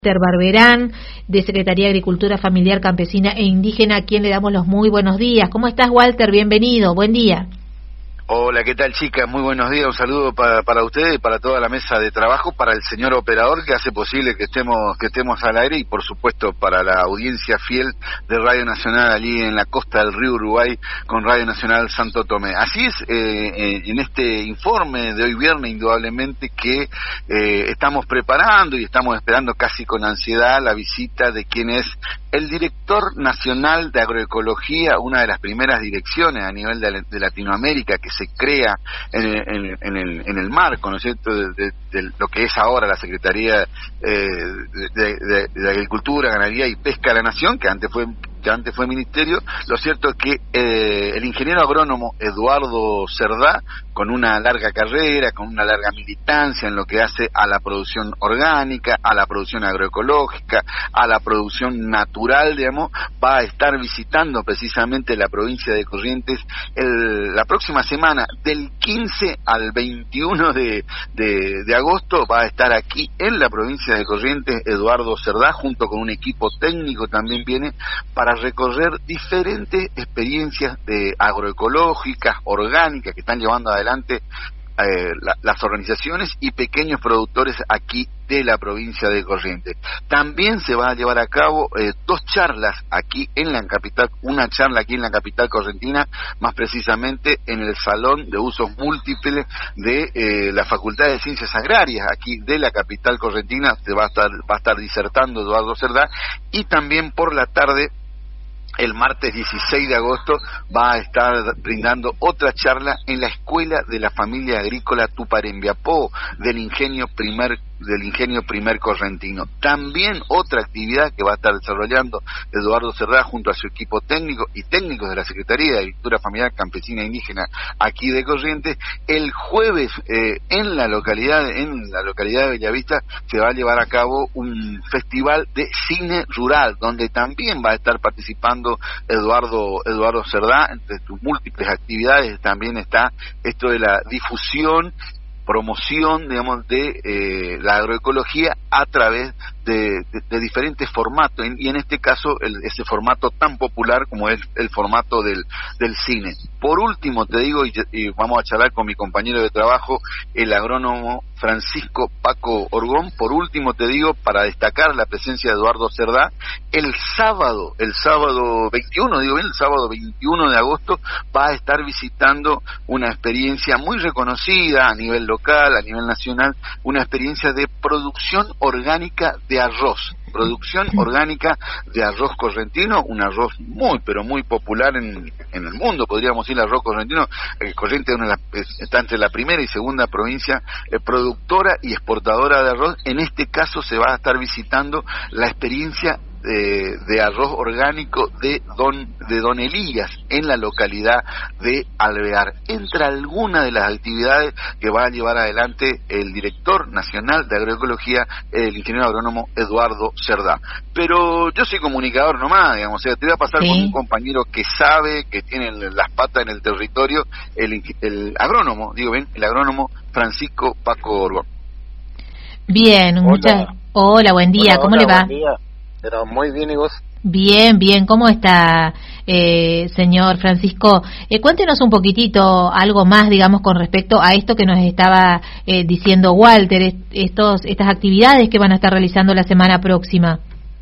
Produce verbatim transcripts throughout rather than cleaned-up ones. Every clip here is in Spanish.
Walter Barberán, de Secretaría de Agricultura Familiar, Campesina e Indígena, a quien le damos los muy buenos días. ¿Cómo estás, Walter? Bienvenido, buen día. Hola, ¿qué tal, chicas? Muy buenos días, un saludo para, para ustedes y para toda la mesa de trabajo, para el señor operador que hace posible que estemos que estemos al aire y, por supuesto, para la audiencia fiel de Radio Nacional allí en la costa del río Uruguay con Radio Nacional Santo Tomé. Así es, eh, en este informe de hoy viernes, indudablemente que eh, estamos preparando y estamos esperando casi con ansiedad la visita de quien es el director nacional de agroecología, una de las primeras direcciones a nivel de, de Latinoamérica que se crea en, en, en, el, en el marco, ¿no es cierto?, de, de, de lo que es ahora la Secretaría eh, de, de, de Agricultura, Ganadería y Pesca de la Nación, que antes fue que antes fue ministerio. Lo cierto es que eh, el ingeniero agrónomo Eduardo Cerdá, con una larga carrera, con una larga militancia en lo que hace a la producción orgánica, a la producción agroecológica, a la producción natural, digamos, va a estar visitando precisamente la provincia de Corrientes el, la próxima semana, del quince al veintiuno de, de, de agosto, va a estar aquí en la provincia de Corrientes Eduardo Cerdá, junto con un equipo técnico también viene, para recorrer diferentes experiencias de agroecológicas, orgánicas, que están llevando adelante eh, la, las organizaciones y pequeños productores aquí de la provincia de Corrientes. También se va a llevar a cabo eh, dos charlas aquí en la capital, una charla aquí en la capital correntina, más precisamente en el Salón de Usos Múltiples de eh, la Facultad de Ciencias Agrarias, aquí de la capital correntina. Se va a estar, va a estar disertando Eduardo Cerdá, y también por la tarde, el martes dieciséis de agosto, va a estar brindando otra charla en la Escuela de la Familia Agrícola Tuparembiapó del Ingenio Primer del Ingenio Primer Correntino. También otra actividad que va a estar desarrollando Eduardo Cerdá junto a su equipo técnico y técnicos de la Secretaría de Agricultura Familiar, Campesina e Indígena aquí de Corrientes. El jueves eh, en la localidad en la localidad de Bellavista se va a llevar a cabo un festival de cine rural, donde también va a estar participando Eduardo Eduardo Cerdá. Entre sus múltiples actividades también está esto de la difusión, promoción, digamos, de eh, la agroecología a través de, de, de diferentes formatos, y en este caso el, ese formato tan popular como es el formato del, del cine. Por último, te digo, y, y vamos a charlar con mi compañero de trabajo, el agrónomo Francisco Paco Orgón. Por último, te digo, para destacar la presencia de Eduardo Cerdá, el sábado, el sábado veintiuno, digo bien, el sábado veintiuno de agosto, va a estar visitando una experiencia muy reconocida a nivel local, a nivel nacional, una experiencia de producción orgánica de arroz. Producción orgánica de arroz correntino, un arroz muy, pero muy popular en, en el mundo, podríamos decir, el arroz correntino. Eh, Corrientes una de las, está entre la primera y segunda provincia eh, productora y exportadora de arroz. En este caso se va a estar visitando la experiencia de, de arroz orgánico de don de don Elías en la localidad de Alvear, entre algunas de las actividades que va a llevar adelante el director nacional de agroecología, el ingeniero agrónomo Eduardo Cerdá. Pero yo soy comunicador nomás, digamos, o sea, te voy a pasar, ¿sí?, con un compañero que sabe, que tiene las patas en el territorio, el, el agrónomo, digo bien, el agrónomo Francisco Paco Orgón. Bien, Hola. muchas... Hola, buen día, Hola, ¿cómo hola, le va? Buen día. Pero muy bien, ¿y vos? Bien, bien, ¿cómo está, eh, señor Francisco? Eh, cuéntenos un poquitito algo más, digamos, con respecto a esto que nos estaba eh, diciendo Walter, estos, estas actividades que van a estar realizando la semana próxima.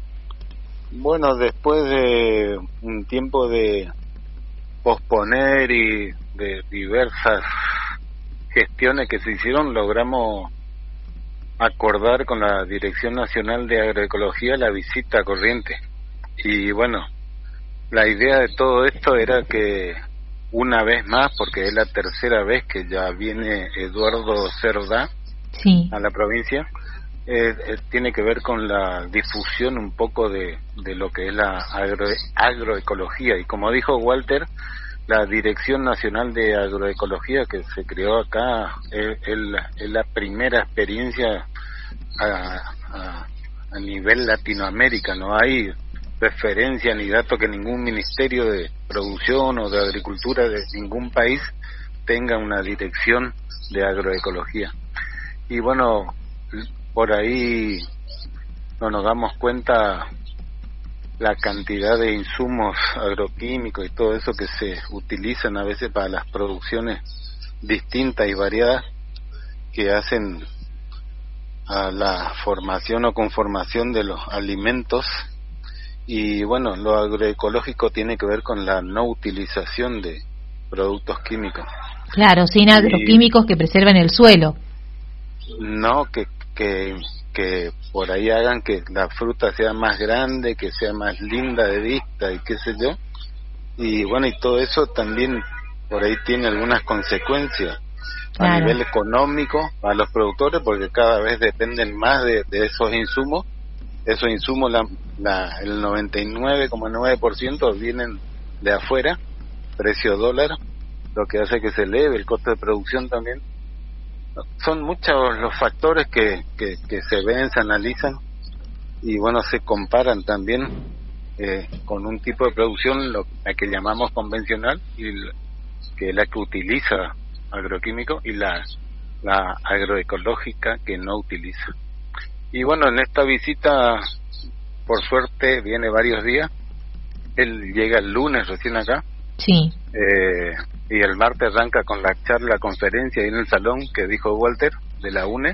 Bueno, después de un tiempo de posponer y de diversas gestiones que se hicieron, logramos acordar con la Dirección Nacional de Agroecología la visita a Corrientes. Y bueno, la idea de todo esto era que una vez más, porque es la tercera vez que ya viene Eduardo Cerdá, sí, a la provincia, eh, eh, tiene que ver con la difusión un poco de, de lo que es la agro, agroecología. Y como dijo Walter, la Dirección Nacional de Agroecología que se creó acá es, es, la, es la primera experiencia a, a, a nivel Latinoamérica. No hay referencia ni dato que ningún ministerio de producción o de agricultura de ningún país tenga una dirección de agroecología. Y bueno, por ahí no nos damos cuenta la cantidad de insumos agroquímicos y todo eso que se utilizan a veces para las producciones distintas y variadas que hacen a la formación o conformación de los alimentos. Y bueno, lo agroecológico tiene que ver con la no utilización de productos químicos. Claro, sin agroquímicos y, que preserven el suelo. No, que, que, que por ahí hagan que la fruta sea más grande, que sea más linda de vista y qué sé yo. Y bueno, y todo eso también por ahí tiene algunas consecuencias. Claro. A nivel económico a los productores, porque cada vez dependen más de, de esos insumos. Esos insumos, la, la, el noventa y nueve coma nueve por ciento vienen de afuera, precio dólar, lo que hace que se eleve el costo de producción también. Son muchos los factores que, que, que se ven, se analizan y bueno, se comparan también eh, con un tipo de producción, lo la que llamamos convencional, y la, que es la que utiliza agroquímicos, y la, la agroecológica que no utiliza. Y bueno, en esta visita, por suerte, viene varios días. Él llega el lunes recién acá. Sí. Eh, y el martes arranca con la charla, conferencia ahí en el salón que dijo Walter, de la UNE.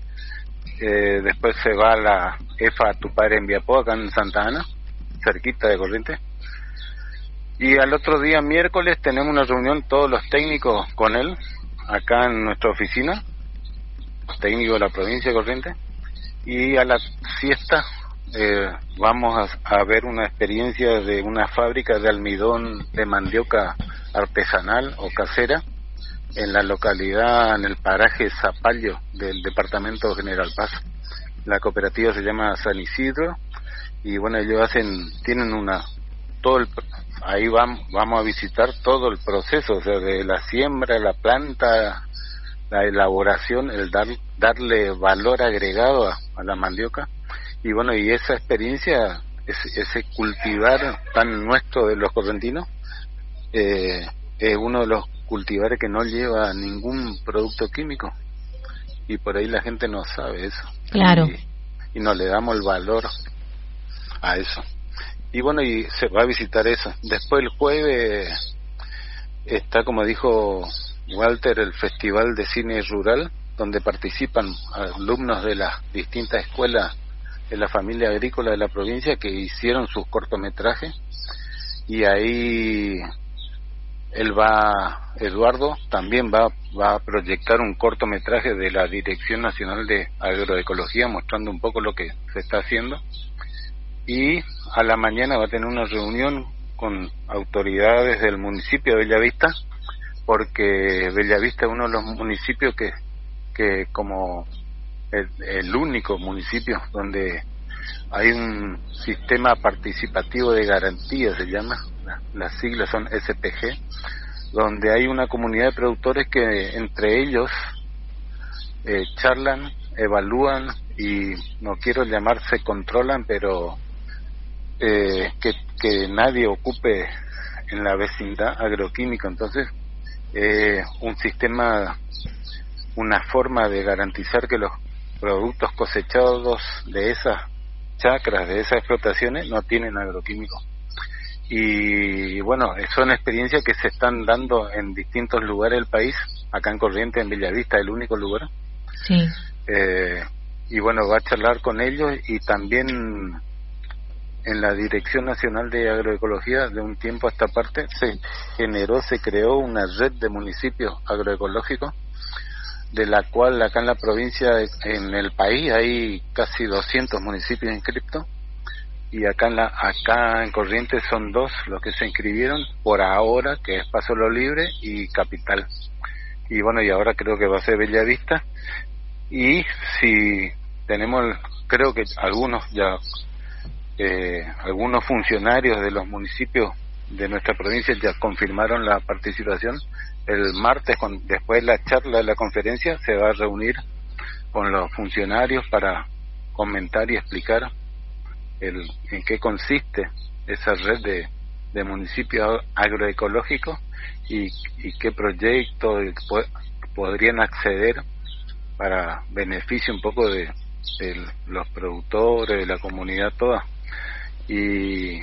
Eh, después se va a la EFA Tupare en Viapó, acá en Santa Ana, cerquita de Corrientes. Y al otro día, miércoles, tenemos una reunión todos los técnicos con él, acá en nuestra oficina, técnicos de la provincia de Corrientes. Y a la siesta eh, vamos a, a ver una experiencia de una fábrica de almidón de mandioca artesanal o casera en la localidad, en el paraje Zapallo del departamento General Paz. La cooperativa se llama San Isidro y bueno, ellos hacen, tienen una, todo el, ahí vamos, vamos a visitar todo el proceso, o sea, de la siembra, la planta, la elaboración, el dar, darle valor agregado a, a la mandioca. Y bueno, y esa experiencia, ese, ese cultivar tan nuestro de los correntinos, eh, es uno de los cultivares que no lleva ningún producto químico. Y por ahí la gente no sabe eso. Claro. Y, y no le damos el valor a eso. Y bueno, y se va a visitar eso. Después el jueves está, como dijo Walter, el Festival de Cine Rural, donde participan alumnos de las distintas escuelas de la familia agrícola de la provincia que hicieron sus cortometrajes, y ahí él va, Eduardo, también va, va a proyectar un cortometraje de la Dirección Nacional de Agroecología, mostrando un poco lo que se está haciendo, y a la mañana va a tener una reunión con autoridades del municipio de Bellavista, porque Bellavista es uno de los municipios que, que como el, el único municipio donde hay un sistema participativo de garantía, se llama, las siglas son S P G, donde hay una comunidad de productores que entre ellos eh, charlan, evalúan y no quiero llamarse controlan, pero eh, que, que nadie ocupe en la vecindad agroquímico. Entonces eh, un sistema, una forma de garantizar que los productos cosechados de esas chacras, de esas explotaciones, no tienen agroquímicos. Y bueno, son experiencias que se están dando en distintos lugares del país. Acá en Corrientes, en Bellavista, el único lugar. Sí. Eh, y bueno, va a charlar con ellos, y también en la Dirección Nacional de Agroecología, de un tiempo a esta parte, se generó, se creó una red de municipios agroecológicos, de la cual acá en la provincia, en el país, hay casi doscientos municipios inscriptos, y acá en la acá en Corrientes son dos los que se inscribieron por ahora, que es Paso Lo Libre y Capital. Y bueno, y ahora creo que va a ser Bellavista, y si tenemos, creo que algunos ya eh, algunos funcionarios de los municipios de nuestra provincia ya confirmaron la participación. El martes, con, después de la charla de la conferencia, se va a reunir con los funcionarios para comentar y explicar el, en qué consiste esa red de, de municipios agroecológicos y, y qué proyectos po- podrían acceder para beneficio un poco de, de los productores, de la comunidad toda. Y,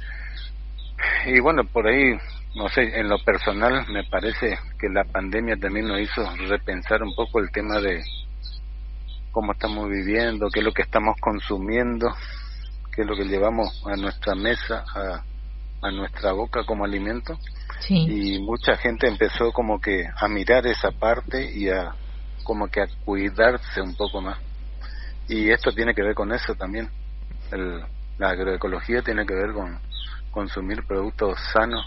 y bueno, por ahí, no sé, en lo personal me parece que la pandemia también nos hizo repensar un poco el tema de cómo estamos viviendo, qué es lo que estamos consumiendo, qué es lo que llevamos a nuestra mesa, a, a nuestra boca como alimento. Sí. Y mucha gente empezó como que a mirar esa parte y a como que a cuidarse un poco más. Y esto tiene que ver con eso también. El, la agroecología tiene que ver con consumir productos sanos,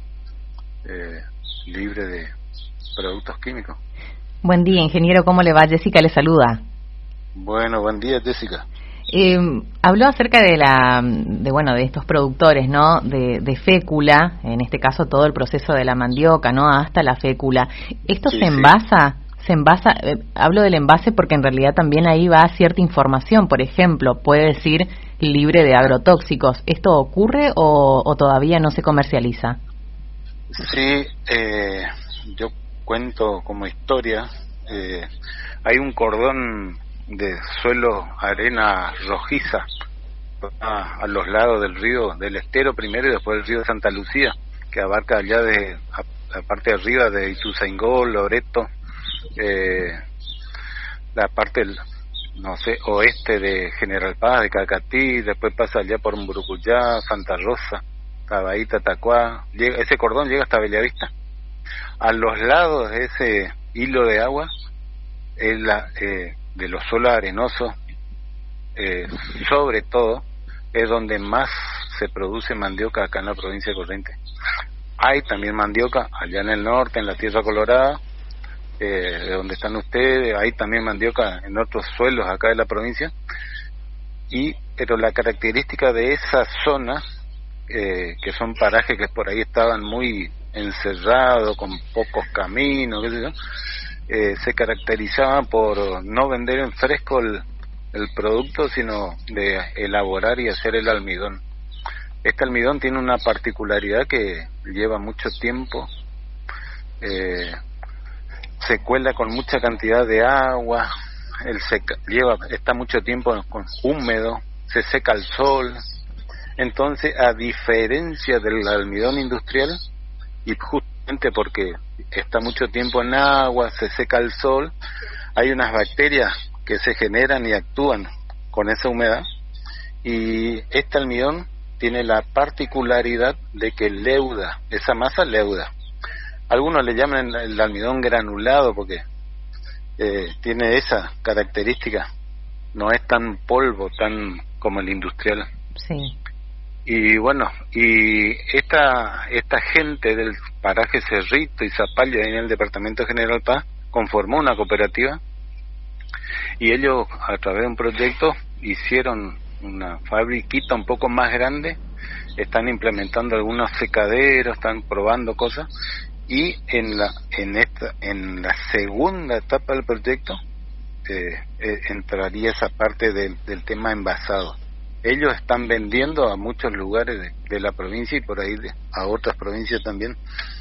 eh, libres de productos químicos. Buen día, ingeniero, ¿cómo le va? Jessica le saluda. Bueno, buen día, Jessica. Eh, habló acerca de la, de bueno, de estos productores, ¿no? De, de fécula, en este caso todo el proceso de la mandioca, ¿no? Hasta la fécula. ¿Esto sí, se sí. envasa? Se envasa, eh, hablo del envase porque en realidad también ahí va cierta información, por ejemplo, puede decir libre de agrotóxicos. ¿Esto ocurre o, o todavía no se comercializa? Sí, eh, yo cuento como historia, eh, hay un cordón de suelo, arena rojiza, a, a los lados del río, del estero primero y después del río de Santa Lucía, que abarca allá de a, la parte de arriba de Ituzaingó, Loreto, eh, la parte, no sé, oeste de General Paz, de Cacatí, después pasa allá por Mburucuyá, Santa Rosa, Tabaíta, Tacuá, llega, ese cordón llega hasta Bellavista. A los lados de ese hilo de agua, es la, eh, de los suelos arenosos, eh, sobre todo, es donde más se produce mandioca acá en la provincia de Corrientes. Hay también mandioca allá en el norte, en la Tierra Colorada, eh, de donde están ustedes, hay también mandioca en otros suelos acá de la provincia, y pero la característica de esa zona, eh, que son parajes que por ahí estaban muy encerrados, con pocos caminos, qué sé yo, eh, se caracterizaban por no vender en fresco el, el producto, sino de elaborar y hacer el almidón. Este almidón tiene una particularidad que lleva mucho tiempo, eh, se cuela con mucha cantidad de agua, el seca, lleva está mucho tiempo con, húmedo, se seca al sol. Entonces, a diferencia del almidón industrial, y justamente porque está mucho tiempo en agua, se seca al sol, hay unas bacterias que se generan y actúan con esa humedad, y este almidón tiene la particularidad de que leuda, esa masa leuda. Algunos le llaman el almidón granulado porque eh, tiene esa característica, no es tan polvo, tan como el industrial. Sí. Y bueno, y esta esta gente del paraje Cerrito y Zapalla en el departamento de General Paz conformó una cooperativa, y ellos a través de un proyecto hicieron una fabriquita un poco más grande, están implementando algunos secaderos, están probando cosas, y en la en esta en la segunda etapa del proyecto eh, eh, entraría esa parte del, del tema envasado. Ellos están vendiendo a muchos lugares de, de la provincia y por ahí de, a otras provincias también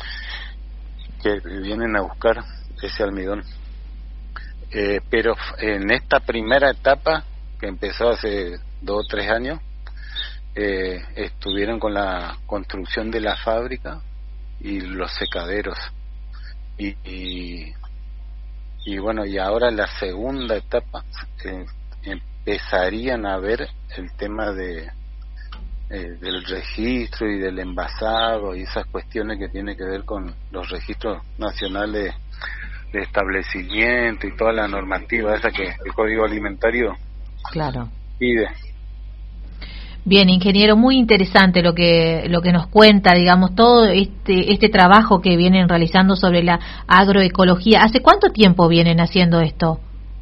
que vienen a buscar ese almidón. Eh, pero en esta primera etapa, que empezó hace dos o tres años, eh, estuvieron con la construcción de la fábrica y los secaderos. Y, y, y bueno, y ahora la segunda etapa, eh, empezarían a ver el tema de eh, del registro y del envasado y esas cuestiones que tienen que ver con los registros nacionales de establecimiento y toda la normativa esa que el Código Alimentario claro pide. Bien, ingeniero, muy interesante lo que lo que nos cuenta, digamos, todo este este trabajo que vienen realizando sobre la agroecología. ¿Hace cuánto tiempo vienen haciendo esto?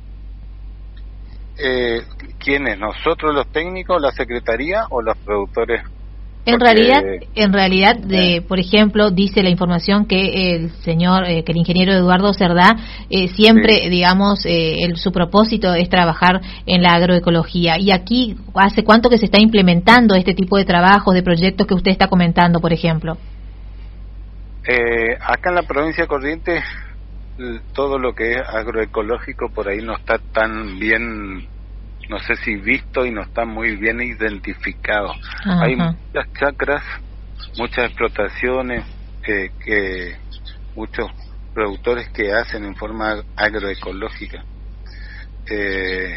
Eh, ¿Quiénes? ¿Nosotros los técnicos, la secretaría o los productores? En Porque, realidad, en realidad, de, eh, por ejemplo, dice la información que el señor, eh, que el ingeniero Eduardo Cerdá, eh, siempre, sí. digamos, eh, el, su propósito es trabajar en la agroecología. Y aquí, ¿hace cuánto que se está implementando este tipo de trabajos, de proyectos que usted está comentando, por ejemplo? Eh, acá en la provincia de Corrientes, todo lo que es agroecológico por ahí no está tan bien no sé si visto y no está muy bien identificado. Ajá. Hay muchas chacras, muchas explotaciones que, que muchos productores que hacen en forma agroecológica. Eh,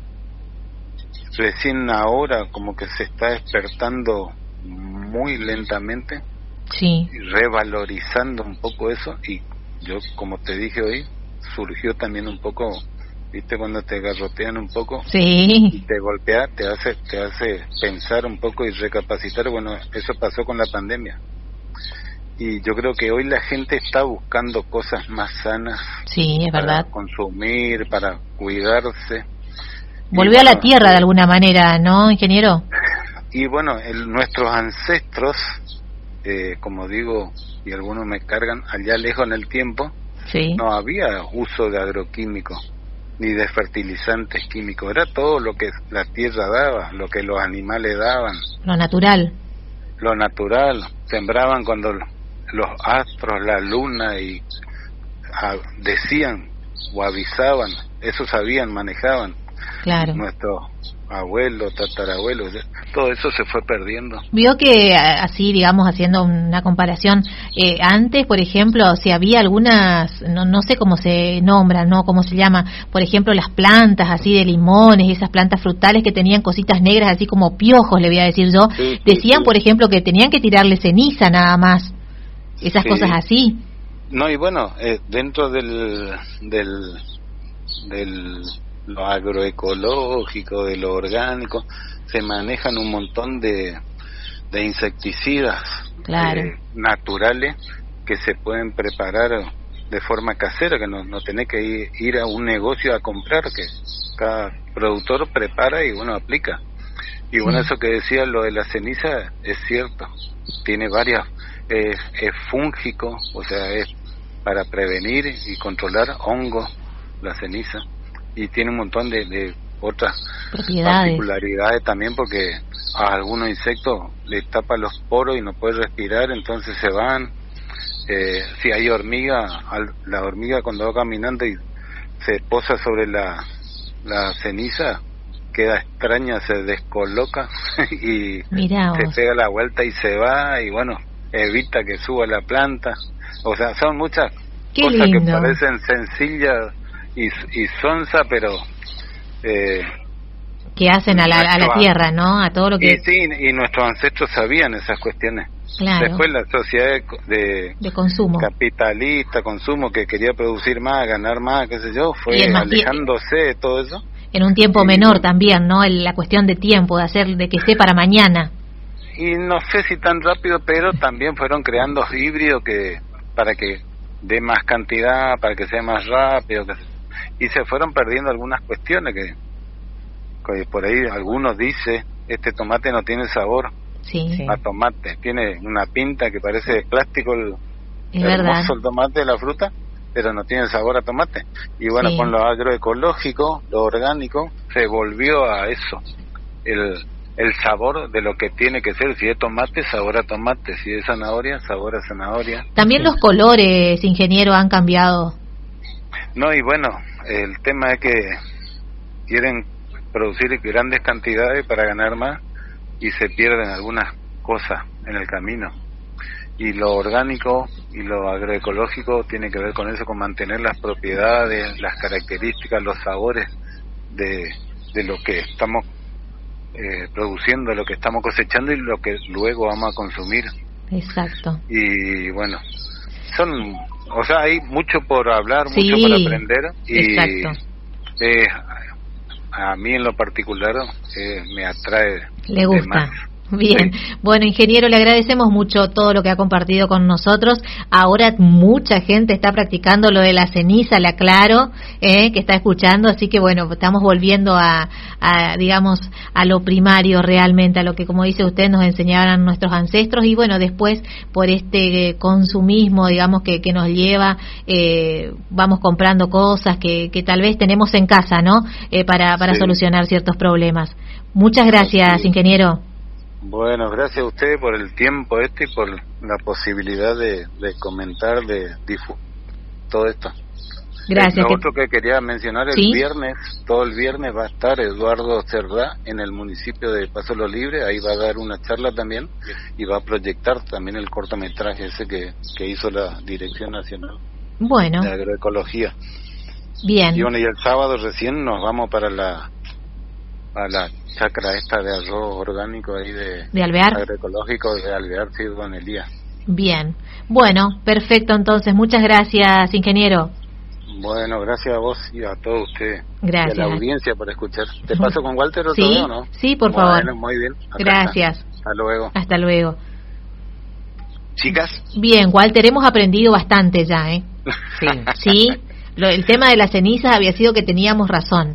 recién ahora como que se está despertando muy lentamente, sí, revalorizando un poco eso, y yo, como te dije hoy, surgió también un poco, viste, cuando te garrotean un poco, sí, y te golpea, te hace te hace pensar un poco y recapacitar. Bueno, eso pasó con la pandemia, y yo creo que hoy la gente está buscando cosas más sanas, sí, es para verdad. consumir, para cuidarse. Volvió Y a la bueno, tierra de alguna manera, ¿no, ingeniero? Y bueno, el, nuestros ancestros, eh, como digo, y algunos me cargan, allá lejos en el tiempo, Sí. no había uso de agroquímicos ni de fertilizantes químicos, era todo lo que la tierra daba, lo que los animales daban, Lo natural. lo natural. Sembraban cuando los astros, la luna, y a, decían o avisaban, eso sabían, manejaban. Claro. Nuestros abuelos, tatarabuelos, todo eso se fue perdiendo. Vio que así, digamos, haciendo una comparación, eh, antes, por ejemplo, si había algunas, no, no sé cómo se nombran, no, cómo se llama, por ejemplo, las plantas así de limones, esas plantas frutales que tenían cositas negras así como piojos, le voy a decir yo, Sí, sí, decían, sí. por ejemplo, que tenían que tirarle ceniza nada más, esas Sí. cosas así. No, y bueno, eh, dentro del del del lo agroecológico, de lo orgánico, se manejan un montón de de insecticidas, Claro. eh, naturales, que se pueden preparar de forma casera, que no, no tenés que ir, ir a un negocio a comprar, que cada productor prepara y bueno, aplica. Y bueno, Sí. eso que decía, lo de la ceniza, es cierto, tiene varias, eh, es fúngico, o sea, es para prevenir y controlar hongos, la ceniza, y tiene un montón de, de otras Propiedades. particularidades también, porque a algunos insectos le tapa los poros y no puede respirar, entonces se van. Eh, si hay hormiga, al, la hormiga cuando va caminando y se posa sobre la, la ceniza, queda extraña, se descoloca y Mirá se vos. pega la vuelta y se va, y bueno, evita que suba la planta. O sea, son muchas Qué cosas lindo. que parecen sencillas y, y sonsa, pero eh, Que hacen a la, a la tierra, ¿no? A todo lo que... y sí, y nuestros ancestros sabían esas cuestiones. Claro. Después la sociedad de, de consumo. capitalista, consumo, que quería producir más, ganar más, qué sé yo, Y fue el más alejándose de todo eso. En un tiempo Y menor bueno. también, ¿no? El- la cuestión de tiempo, de hacer, de que esté para mañana. Y no sé si tan rápido, pero también fueron creando híbridos que para que dé más cantidad, para que sea más rápido, que, y se fueron perdiendo algunas cuestiones que, que por ahí algunos dicen, este tomate no tiene sabor Sí, Sí. a tomate, tiene una pinta que parece de plástico, el, es hermoso verdad. el tomate, la fruta, pero no tiene sabor a tomate. Y bueno, Sí. con lo agroecológico, lo orgánico, se volvió a eso, el el sabor de lo que tiene que ser. Si es tomate, sabor a tomate; si es zanahoria, sabor a zanahoria. También los colores, ingeniero, han cambiado. No, y bueno, el tema es que quieren producir grandes cantidades para ganar más y se pierden algunas cosas en el camino. Y lo orgánico y lo agroecológico tiene que ver con eso, con mantener las propiedades, las características, los sabores de, de lo que estamos eh, produciendo, lo que estamos cosechando y lo que luego vamos a consumir. Exacto. Y bueno, son, o sea, hay mucho por hablar, Sí, mucho por aprender, y exacto. eh, a mí en lo particular eh, me atrae. Le de gusta. más. Bien, Sí. bueno, ingeniero, le agradecemos mucho todo lo que ha compartido con nosotros. Ahora mucha gente está practicando lo de la ceniza, le aclaro, eh, que está escuchando, así que bueno, estamos volviendo a, a, digamos, a lo primario realmente, a lo que, como dice usted, nos enseñaban nuestros ancestros, y bueno, después por este consumismo, digamos, que, que nos lleva, eh, vamos comprando cosas que, que tal vez tenemos en casa, ¿no? Eh, para, para Sí. solucionar ciertos problemas. Muchas gracias, Sí. ingeniero. Bueno, gracias a usted por el tiempo este y por la posibilidad de, de comentar, de difundir todo esto. Gracias. Lo otro que quería mencionar, el ¿Sí? viernes, todo el viernes va a estar Eduardo Cerdá en el municipio de Paso Los Libres, ahí va a dar una charla también y va a proyectar también el cortometraje ese que, que hizo la Dirección Nacional Bueno. de Agroecología. Bien. Y bueno, y el sábado recién nos vamos para la a la chacra esta de arroz orgánico ahí de, ¿De Alvear? agroecológico de Alvear, sí, don Elías. Bien. Bueno, perfecto entonces. Muchas gracias, ingeniero. Bueno, gracias a vos y a todos ustedes. Gracias. Y a la audiencia por escuchar. ¿Te paso con Walter otro Sí, día o no? sí, por bueno, favor. Muy bien. Acá Gracias. está. Hasta luego. Hasta luego. Chicas. Bien, Walter, hemos aprendido bastante ya, ¿eh? Sí. Sí. Lo, el tema de las cenizas había sido que teníamos razón.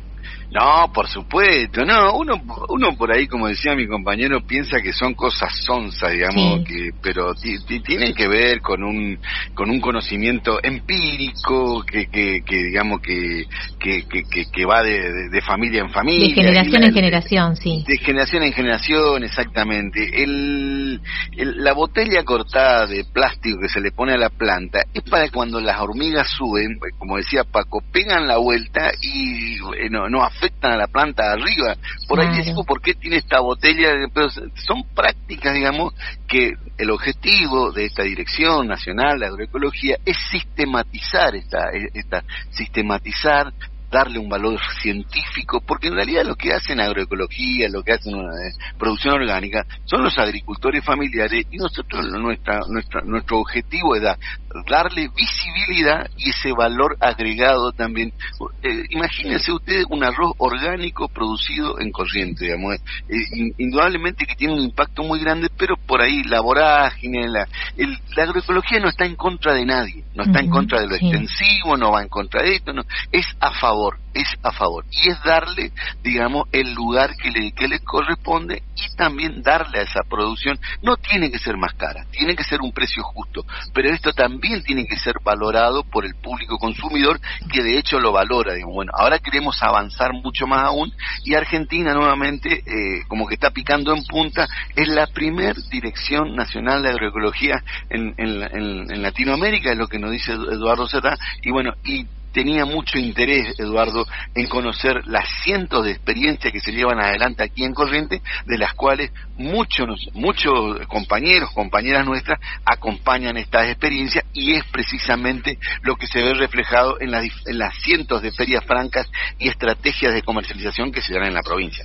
No, por supuesto, no, uno uno por ahí, como decía mi compañero, piensa que son cosas sonzas, digamos, Sí. que pero ti- ti- tienen que ver con un con un conocimiento empírico que que, que digamos que que, que que que va de, de, de familia en familia, De generación y la- en generación, sí. de generación en generación, exactamente. El, el- la botella cortada de plástico que se le pone a la planta es para cuando las hormigas suben, como decía Paco, pegan la vuelta y eh, no, no afectan a la planta de arriba. Por Claro. ahí decimos por qué tiene esta botella, pero son prácticas, digamos, que el objetivo de esta Dirección Nacional de Agroecología es sistematizar esta, esta sistematizar darle un valor científico, porque en realidad lo que hacen agroecología, lo que hacen eh, producción orgánica, son los agricultores familiares, y nosotros nuestra, nuestra, nuestro objetivo es dar, darle visibilidad y ese valor agregado también. Eh, imagínense ustedes un arroz orgánico producido en corriente, digamos, eh, in, indudablemente que tiene un impacto muy grande, pero por ahí la vorágine, la, el, la agroecología no está en contra de nadie, no está uh-huh, en contra de lo sí. extensivo, no va en contra de esto, no, es a favor. es a favor y es darle, digamos, el lugar que le que le corresponde y también darle a esa producción. No tiene que ser más cara, tiene que ser un precio justo, pero esto también tiene que ser valorado por el público consumidor, que de hecho lo valora. Digo, bueno, ahora queremos avanzar mucho más aún, y Argentina nuevamente, eh, como que está picando en punta, es la primer Dirección Nacional de Agroecología en, en, en, en Latinoamérica, es lo que nos dice Eduardo Cerdá, y bueno, y tenía mucho interés, Eduardo, en conocer las cientos de experiencias que se llevan adelante aquí en Corrientes, de las cuales muchos muchos compañeros, compañeras nuestras, acompañan estas experiencias, y es precisamente lo que se ve reflejado en las, en las cientos de ferias francas y estrategias de comercialización que se dan en la provincia, ¿no?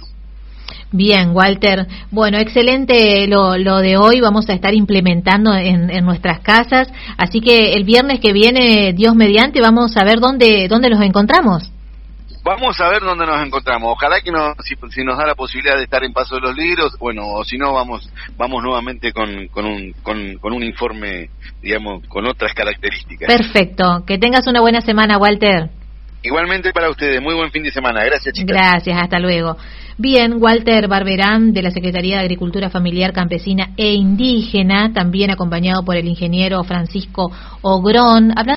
Bien, Walter. Bueno, excelente lo, lo de hoy. Vamos a estar implementando en, en nuestras casas. Así que el viernes que viene, Dios mediante, vamos a ver dónde dónde los encontramos. Vamos a ver dónde nos encontramos. Ojalá que nos, si, si nos da la posibilidad de estar en Paso de los Libros, bueno, o si no, vamos vamos nuevamente con, con, un, con, con un informe, digamos, con otras características. Perfecto. Que tengas una buena semana, Walter. Igualmente para ustedes, muy buen fin de semana. Gracias, chicas. Gracias, hasta luego. Bien, Walter Barberán, de la Secretaría de Agricultura Familiar, Campesina e Indígena, también acompañado por el ingeniero Francisco Ogrón, hablando